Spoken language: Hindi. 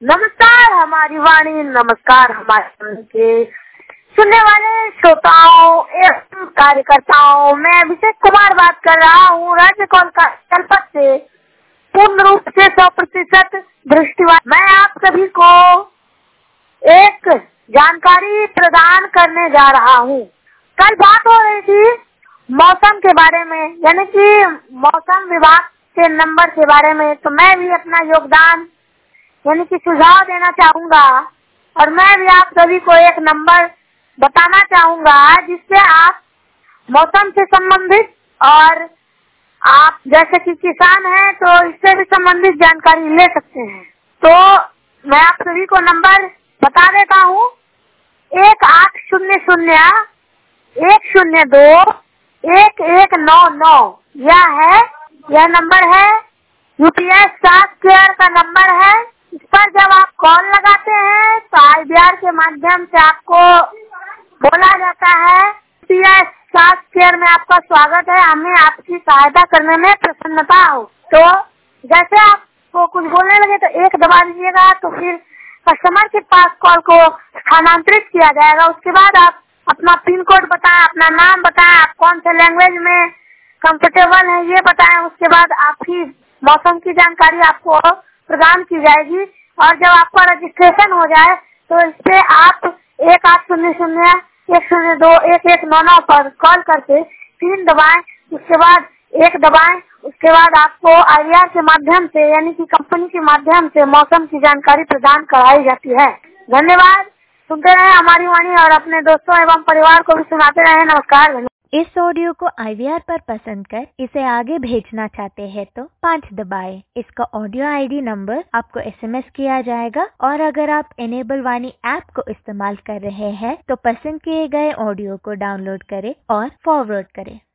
नमस्कार हमारी वाणी, नमस्कार हमारे के सुनने वाले श्रोताओं एवं कार्यकर्ताओं। मैं अभिषेक कुमार बात कर रहा हूँ राज्य कोलकाता जनपद से, पूर्ण रूप से 100% दृष्टिवान। मैं आप सभी को एक जानकारी प्रदान करने जा रहा हूँ। कल बात हो रही थी मौसम के बारे में, यानी कि मौसम विभाग के नंबर के बारे में, तो मैं भी अपना योगदान यानी कि सुझाव देना चाहूँगा और मैं भी आप सभी को एक नंबर बताना चाहूँगा जिससे आप मौसम से संबंधित और आप जैसे कि किसान हैं तो इससे भी संबंधित जानकारी ले सकते हैं। तो मैं आप सभी को नंबर बता देता हूँ 1800-102-1199 यह नंबर है। यूपीएस स्वास्थ्य केयर का नंबर है। इस पर जब आप कॉल लगाते हैं तो IVR के माध्यम से आपको बोला जाता है यूपीएस स्वास्थ्य केयर में आपका स्वागत है, हमें आपकी सहायता करने में प्रसन्नता हो। तो जैसे आपको कुछ बोलने लगे तो 1 दबा दीजिएगा, तो फिर कस्टमर के पास कॉल को स्थानांतरित किया जाएगा। उसके बाद आप अपना पिन कोड बताएं, अपना नाम बताएं, आप कौन से लैंग्वेज में कंफर्टेबल है ये बताएं। उसके बाद आपकी मौसम की जानकारी आपको प्रदान की जाएगी और जब आपका रजिस्ट्रेशन हो जाए तो इस पे आप 1800-102-1199 पर कॉल करके 3 दबाएं, उसके बाद 1 दबाएं। उसके बाद आपको IVR के माध्यम से यानी कि कंपनी के माध्यम से मौसम की जानकारी प्रदान कराई जाती है। धन्यवाद। सुनते रहें हमारी वाणी और अपने दोस्तों एवं परिवार को भी सुनाते रहें। नमस्कार। इस ऑडियो को IVR पर पसंद कर इसे आगे भेजना चाहते हैं तो 5 दबाएं। इसका ऑडियो ID नंबर आपको SMS किया जाएगा और अगर आप इनेबल वाणी ऐप को इस्तेमाल कर रहे हैं तो पसंद किए गए ऑडियो को डाउनलोड करें और फॉरवर्ड करें।